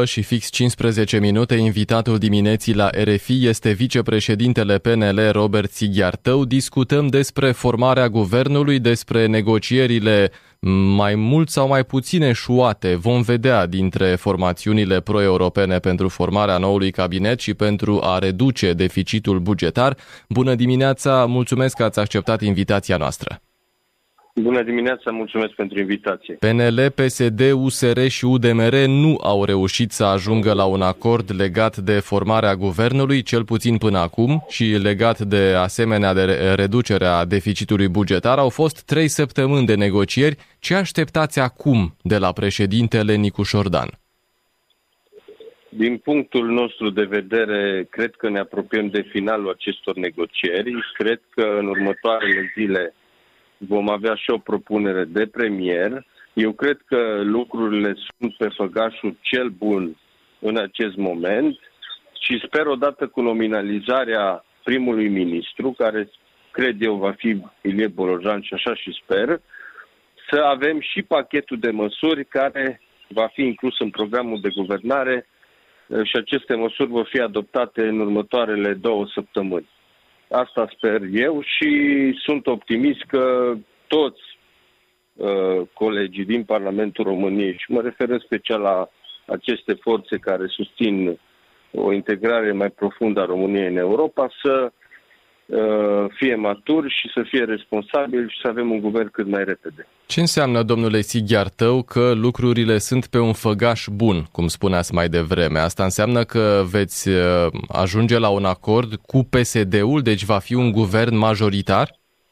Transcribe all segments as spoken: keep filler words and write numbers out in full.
nouă și fix cincisprezece minute, invitatul dimineții la R F I este vicepreședintele P N L Robert Sighiartău. Discutăm despre formarea guvernului, despre negocierile mai mult sau mai puțin eșuate. Vom vedea dintre formațiunile pro-europene pentru formarea noului cabinet și pentru a reduce deficitul bugetar. Bună dimineața, mulțumesc că ați acceptat invitația noastră. Bună dimineața, mulțumesc pentru invitație. P N L, P S D, U S R și U D M R nu au reușit să ajungă la un acord legat de formarea guvernului, cel puțin până acum, și legat de asemenea de reducerea deficitului bugetar. Au fost trei săptămâni de negocieri. Ce așteptați acum de la președintele Nicu Șordan? Din punctul nostru de vedere, cred că ne apropiem de finalul acestor negocieri. Cred că în următoarele zile vom avea și o propunere de premier. Eu cred că lucrurile sunt pe făgașul cel bun în acest moment și sper odată cu nominalizarea primului ministru, care cred eu va fi Ilie Bolojan și așa și sper, să avem și pachetul de măsuri care va fi inclus în programul de guvernare și aceste măsuri vor fi adoptate în următoarele două săptămâni. Asta sper eu și sunt optimist că toți uh, colegii din Parlamentul României, și mă refer în special la aceste forțe care susțin o integrare mai profundă a României în Europa, să uh, fie maturi și să fie responsabili și să avem un guvern cât mai repede. Ce înseamnă, domnule Sighiartău, că lucrurile sunt pe un făgaș bun, cum spuneați mai devreme? Asta înseamnă că veți ajunge la un acord cu P S D-ul, deci va fi un guvern majoritar?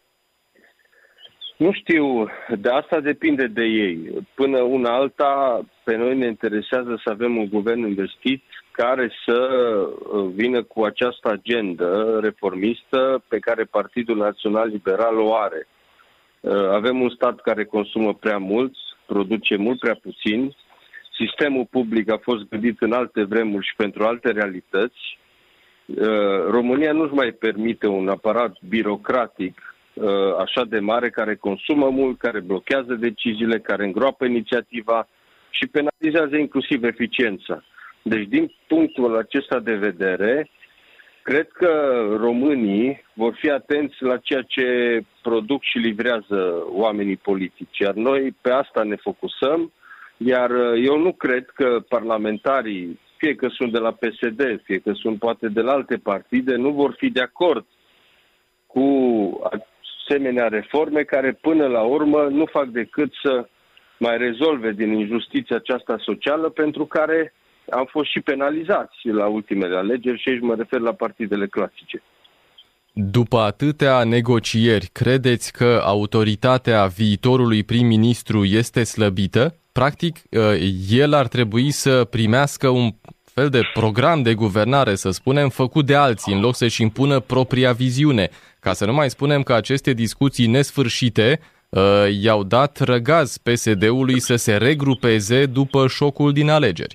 Nu știu, de asta depinde de ei. Până una alta, pe noi ne interesează să avem un guvern investit care să vină cu această agendă reformistă pe care Partidul Național Liberal o are. Avem un stat care consumă prea mult, produce mult prea puțin. Sistemul public a fost gândit în alte vremuri și pentru alte realități. România nu-și mai permite un aparat birocratic așa de mare, care consumă mult, care blochează deciziile, care îngroapă inițiativa și penalizează inclusiv eficiența. Deci, din punctul acesta de vedere, cred că românii vor fi atenți la ceea ce produc și livrează oamenii politici, iar noi pe asta ne focusăm, iar eu nu cred că parlamentarii, fie că sunt de la P S D, fie că sunt poate de la alte partide, nu vor fi de acord cu asemenea reforme care până la urmă nu fac decât să mai rezolve din injustiția aceasta socială pentru care am fost și penalizați la ultimele alegeri și aici mă refer la partidele clasice. După atâtea negocieri, credeți că autoritatea viitorului prim-ministru este slăbită? Practic, el ar trebui să primească un fel de program de guvernare, să spunem, făcut de alții, în loc să-și impună propria viziune. Ca să nu mai spunem că aceste discuții nesfârșite uh, i-au dat răgaz P S D-ului să se regrupeze după șocul din alegeri.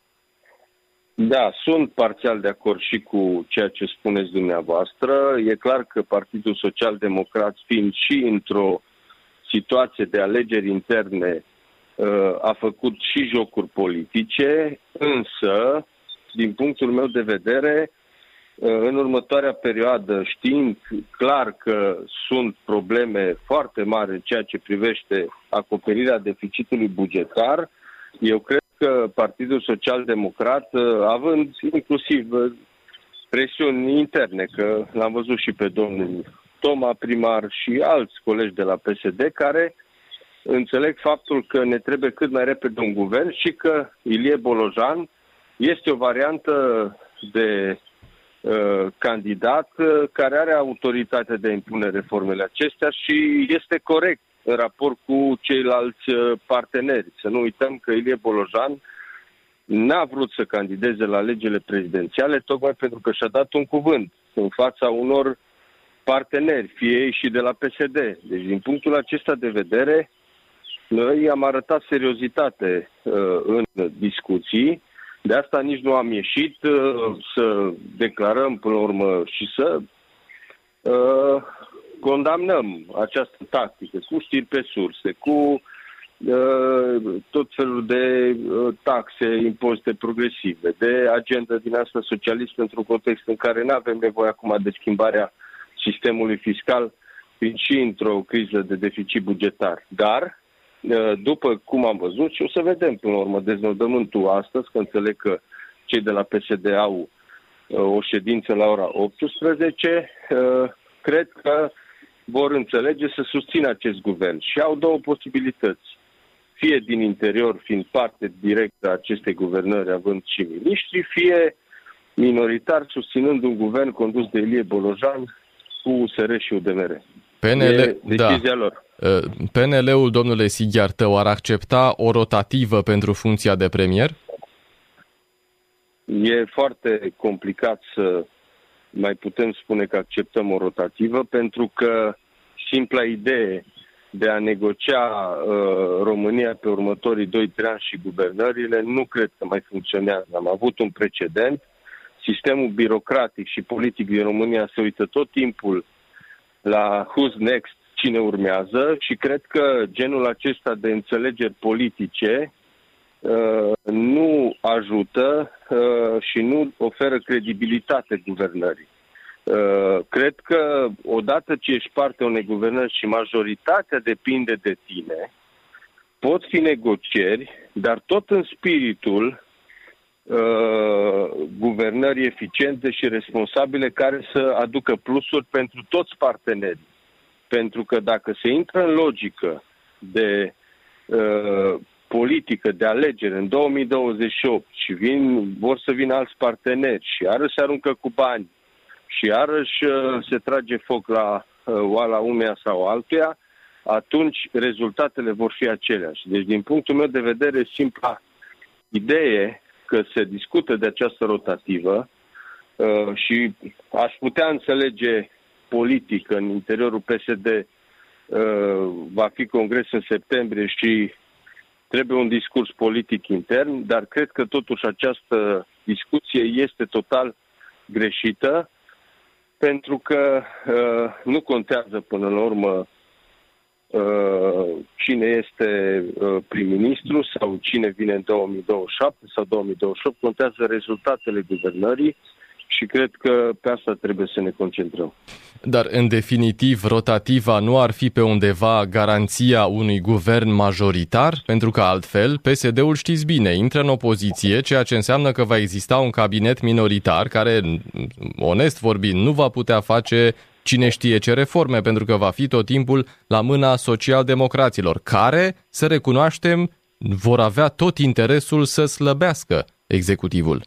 Da, sunt parțial de acord și cu ceea ce spuneți dumneavoastră. E clar că Partidul Social-Democrat, fiind și într-o situație de alegeri interne, a făcut și jocuri politice, însă, din punctul meu de vedere, în următoarea perioadă, știind clar că sunt probleme foarte mari în ceea ce privește acoperirea deficitului bugetar, eu cred că Partidul Social-Democrat, având inclusiv presiuni interne, că l-am văzut și pe domnul Toma, primar, și alți colegi de la P S D, care înțeleg faptul că ne trebuie cât mai repede un guvern și că Ilie Bolojan este o variantă de uh, candidat uh, care are autoritatea de a impune reformele acestea și este corect în raport cu ceilalți uh, parteneri. Să nu uităm că Ilie Bolojan n-a vrut să candideze la alegerile prezidențiale tocmai pentru că și-a dat un cuvânt în fața unor parteneri, fie ei și de la P S D. Deci, din punctul acesta de vedere, noi am arătat seriozitate uh, în discuții, de asta nici nu am ieșit uh, să declarăm până la urmă și să uh, condamnăm această tactică cu știri pe surse, cu tot felul de taxe, impozite progresive, de agenda din asta socialistă într-un context în care nu avem nevoie acum de schimbarea sistemului fiscal, fiind și într-o criză de deficit bugetar. Dar, după cum am văzut, și o să vedem până la urmă deznodământul astăzi, că înțeleg că cei de la P S D au o ședință la ora optsprezece, cred că vor înțelege să susțină acest guvern. Și au două posibilități. Fie din interior, fiind parte directă a acestei guvernări, având și miniștri, fie minoritar, susținând un guvern condus de Ilie Bolojan cu U S R și U D M R. P N L, decizia da. lor. P N L-ul, domnule Sighiartău, ar accepta o rotativă pentru funcția de premier? E foarte complicat să mai putem spune că acceptăm o rotativă, pentru că simpla idee de a negocia uh, România pe următorii doi trei ani și guvernările nu cred că mai funcționează. Am avut un precedent. Sistemul birocratic și politic din România se uită tot timpul la who's next, cine urmează, și cred că genul acesta de înțelegeri politice uh, nu ajută uh, și nu oferă credibilitate guvernării. Uh, cred că odată ce ești parte unei guvernări și majoritatea depinde de tine, pot fi negocieri, dar tot în spiritul uh, guvernării eficiente și responsabile, care să aducă plusuri pentru toți partenerii. Pentru că dacă se intră în logică de uh, politică, de alegere în două mii douăzeci și opt și vin, vor să vină alți parteneri și iarăși se aruncă cu bani și iarăși uh, se trage foc la uh, oala uneia sau altuia, atunci rezultatele vor fi aceleași. Deci, din punctul meu de vedere, simpla idee că se discută de această rotativă uh, și aș putea înțelege politic în interiorul P S D, uh, va fi congres în septembrie și trebuie un discurs politic intern, dar cred că totuși această discuție este total greșită, pentru că uh, nu contează până la urmă uh, cine este uh, prim-ministru sau cine vine în două mii douăzeci și șapte sau două mii douăzeci și opt, contează rezultatele guvernării și cred că pe asta trebuie să ne concentrăm. Dar, în definitiv, rotativa nu ar fi pe undeva garanția unui guvern majoritar? Pentru că altfel, P S D-ul, știți bine, intră în opoziție, ceea ce înseamnă că va exista un cabinet minoritar care, onest vorbind, nu va putea face cine știe ce reforme, pentru că va fi tot timpul la mâna social-democraților, care, să recunoaștem, vor avea tot interesul să slăbească executivul.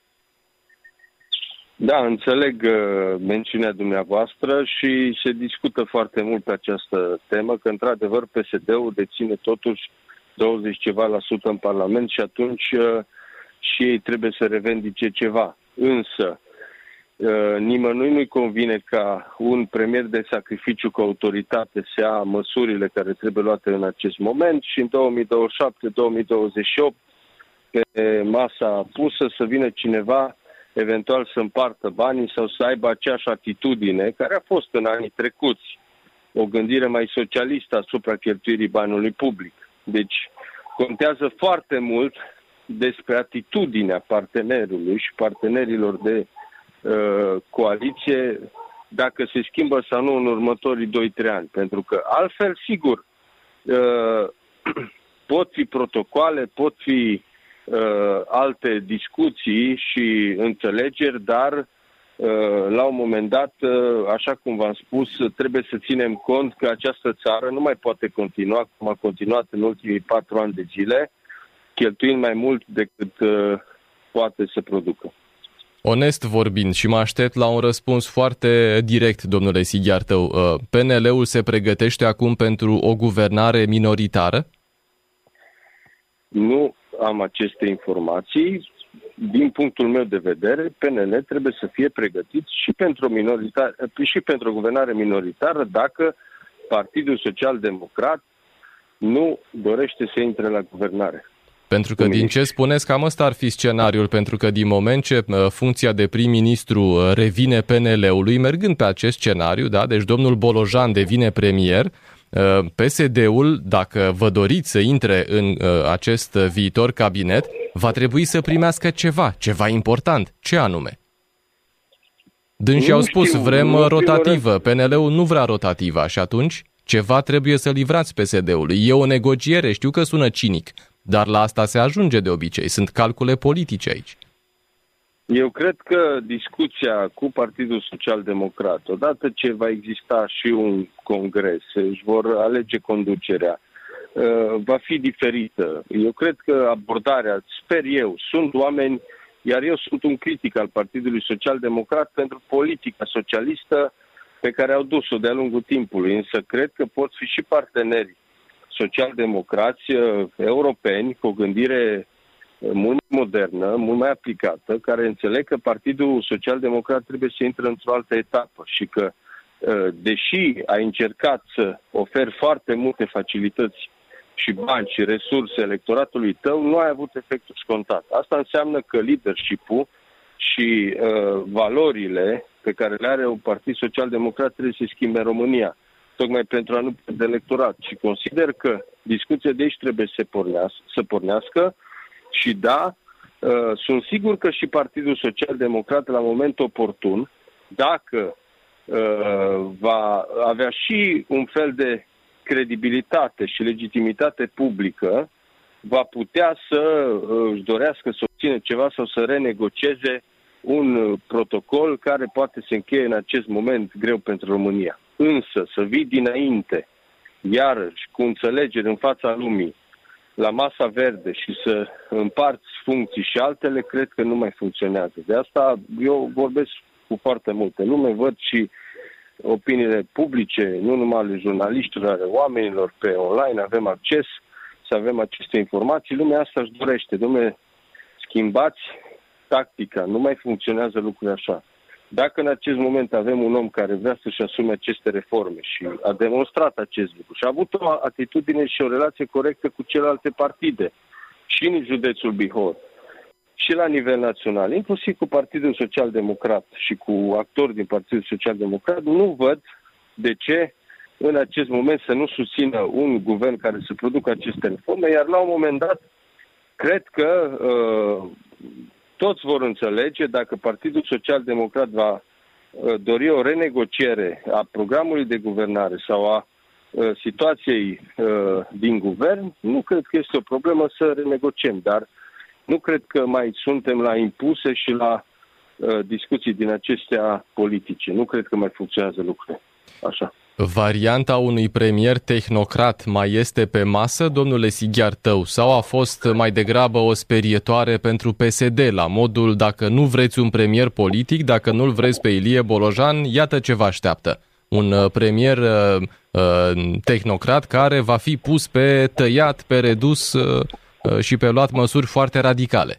Da, înțeleg uh, mențiunea dumneavoastră și se discută foarte mult pe această temă, că într-adevăr P S D-ul deține totuși douăzeci ceva la sută în Parlament și atunci uh, și ei trebuie să revendice ceva. Însă, uh, nimănui nu-i convine ca un premier de sacrificiu cu autoritate să ia măsurile care trebuie luate în acest moment și în două mii douăzeci și șapte două mii douăzeci și opt pe masa pusă să vină cineva eventual să împartă banii sau să aibă aceeași atitudine care a fost în anii trecuți, o gândire mai socialistă asupra cheltuirii banului public. Deci contează foarte mult despre atitudinea partenerului și partenerilor de uh, coaliție, dacă se schimbă sau nu în următorii doi trei ani. Pentru că altfel, sigur, uh, pot fi protocoale, pot fi Uh, alte discuții și înțelegeri, dar uh, la un moment dat, uh, așa cum v-am spus, trebuie să ținem cont că această țară nu mai poate continua cum a continuat în ultimii patru ani de zile, cheltuind mai mult decât uh, poate să producă. Onest vorbind, și mă aștept la un răspuns foarte direct, domnule Sighiartău, uh, P N L-ul se pregătește acum pentru o guvernare minoritară? Nu am aceste informații. Din punctul meu de vedere, P N L trebuie să fie pregătit și pentru o, minoritar, și pentru o guvernare minoritară dacă Partidul Social-Democrat nu dorește să intre la guvernare. Pentru că din ce spuneți, cam ăsta ar fi scenariul, pentru că din moment ce funcția de prim-ministru revine P N L-ului, mergând pe acest scenariu, da, deci domnul Bolojan devine premier, P S D-ul, dacă vă doriți să intre în acest viitor cabinet, va trebui să primească ceva, ceva important. Ce anume? Dânsii au spus, știu, vrem rotativă, P N L-ul nu vrea rotativa și atunci ceva trebuie să livrați P S D-ului. E o negociere, știu că sună cinic, dar la asta se ajunge de obicei. Sunt calcule politice aici. Eu cred că discuția cu Partidul Social Democrat, odată ce va exista și un congres, își vor alege conducerea, va fi diferită. Eu cred că abordarea, sper eu, sunt oameni, iar eu sunt un critic al Partidului Social Democrat pentru politica socialistă pe care au dus-o de-a lungul timpului, însă cred că pot fi și parteneri social-democrați europeni cu o gândire mult mai modernă, mult mai aplicată, care înțeleg că Partidul Social Democrat trebuie să intre într-o altă etapă și că, deși ai încercat să oferi foarte multe facilități și bani și resurse electoratului tău, nu ai avut efectul scontat. Asta înseamnă că leadership-ul și uh, valorile pe care le are un Partid Social Democrat trebuie să se schimbe în România, tocmai pentru a nu pierde electorat. Și consider că discuția de aici trebuie să pornească, să pornească și da, uh, sunt sigur că și Partidul Social Democrat la momentul oportun, dacă uh, va avea și un fel de credibilitate și legitimitate publică, va putea să își dorească să obțină ceva sau să renegocieze un protocol care poate se încheie în acest moment greu pentru România. Însă să vii dinainte, iarăși cu înțelegere în fața lumii, la masa verde și să împarți funcții și altele, cred că nu mai funcționează. De asta eu vorbesc cu foarte multe lume, văd și opiniile publice, nu numai ale jurnaliștilor, ale oamenilor pe online, avem acces să avem aceste informații. Lumea asta își dorește. Dom'le, schimbați tactica, nu mai funcționează lucrurile așa. Dacă în acest moment avem un om care vrea să-și asume aceste reforme și a demonstrat acest lucru și a avut o atitudine și o relație corectă cu celelalte partide, și în județul Bihor, și la nivel național, inclusiv cu Partidul Social Democrat și cu actori din Partidul Social Democrat, nu văd de ce în acest moment să nu susțină un guvern care să producă aceste reforme, iar la un moment dat, cred că uh, toți vor înțelege, dacă Partidul Social Democrat va uh, dori o renegociere a programului de guvernare sau a uh, situației uh, din guvern, nu cred că este o problemă să renegociem, dar nu cred că mai suntem la impuse și la uh, discuții din acestea politice. Nu cred că mai funcționează lucrurile așa. Varianta unui premier tehnocrat mai este pe masă, domnule Sighiar Tău, sau a fost mai degrabă o sperietoare pentru P S D, la modul dacă nu vreți un premier politic, dacă nu-l vreți pe Ilie Bolojan, iată ce vă așteaptă. Un premier uh, uh, tehnocrat care va fi pus pe tăiat, pe redus uh, și pe luat măsuri foarte radicale.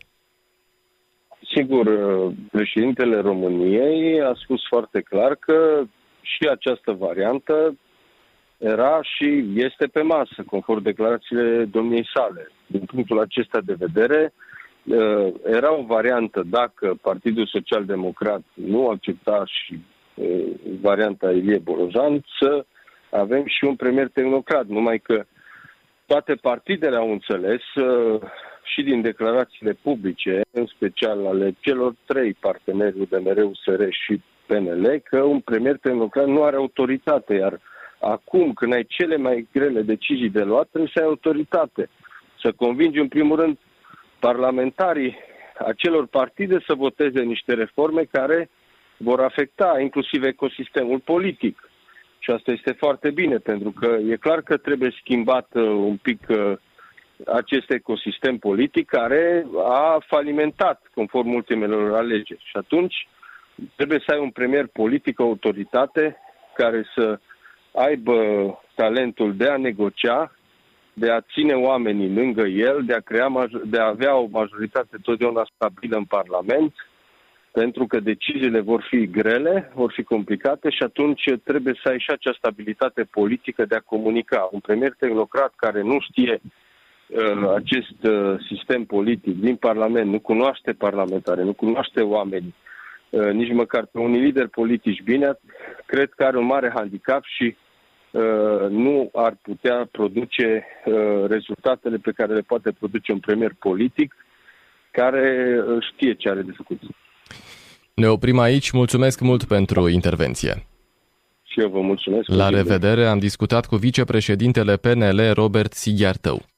Sigur, președintele României a spus foarte clar că și această variantă era și este pe masă, conform declarațiile domniei sale. Din punctul acesta de vedere, era o variantă dacă Partidul Social Democrat nu accepta și varianta Ilie Bolojan, să avem și un premier tehnocrat, numai că toate partidele au înțeles și din declarațiile publice, în special ale celor trei parteneri, U D M R, U S R și P N L, că un premier tehnocrat nu are autoritate, iar acum, când ai cele mai grele decizii de luat, trebuie să ai autoritate. Să convingi, în primul rând, parlamentarii acelor partide să voteze niște reforme care vor afecta inclusiv ecosistemul politic. Și asta este foarte bine, pentru că e clar că trebuie schimbat uh, un pic uh, acest ecosistem politic care a falimentat conform ultimelor alegeri. Și atunci trebuie să ai un premier politic, o autoritate, care să aibă talentul de a negocia, de a ține oamenii lângă el, de a, crea, de a avea o majoritate totdeauna stabilă în Parlament, pentru că deciziile vor fi grele, vor fi complicate și atunci trebuie să ai și această stabilitate politică de a comunica. Un premier tehnocrat care nu știe uh, acest uh, sistem politic din Parlament, nu cunoaște parlamentare, nu cunoaște oameni, uh, nici măcar pe unii lideri politici bine, cred că are un mare handicap și nu ar putea produce rezultatele pe care le poate produce un premier politic care știe ce are de făcut. Ne oprim aici. Mulțumesc mult pentru intervenție. Și eu vă mulțumesc. La revedere. Am discutat cu vicepreședintele P N L, Robert Sighiartău.